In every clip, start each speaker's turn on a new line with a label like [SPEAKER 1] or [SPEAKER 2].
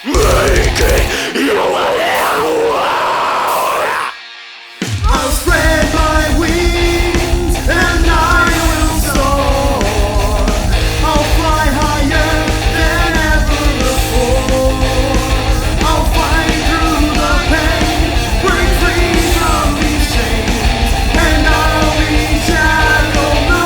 [SPEAKER 1] making you
[SPEAKER 2] I'll spread my wings and I will soar. I'll fly higher than ever before. I'll fight through the pain, break free from these chains, and I'll be shackled no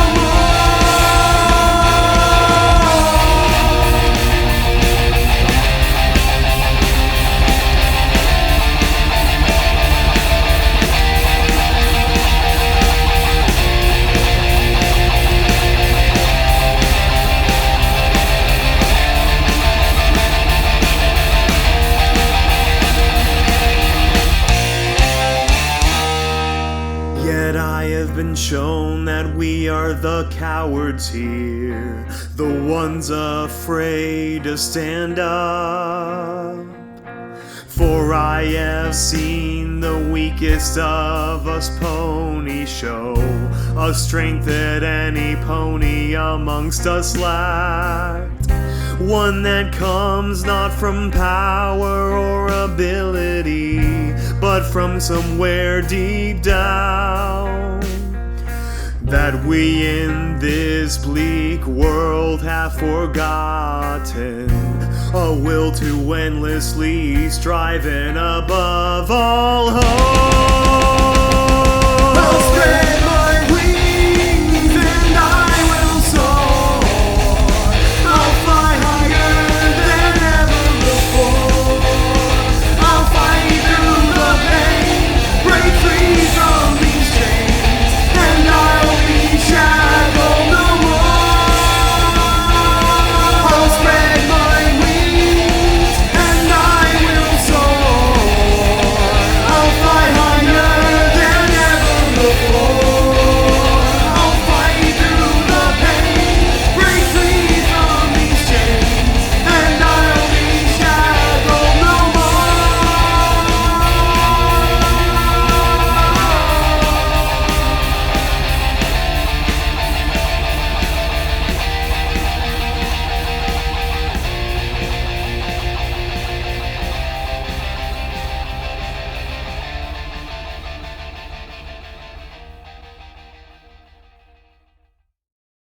[SPEAKER 2] Yet I have been shown that we are the cowards here, the ones afraid to stand up. For I have seen the weakest of us ponies show a strength that any pony amongst us lacked. One that comes not from power or ability, but from somewhere deep down, that we in this bleak world have forgotten, a will to endlessly strive and above all hope.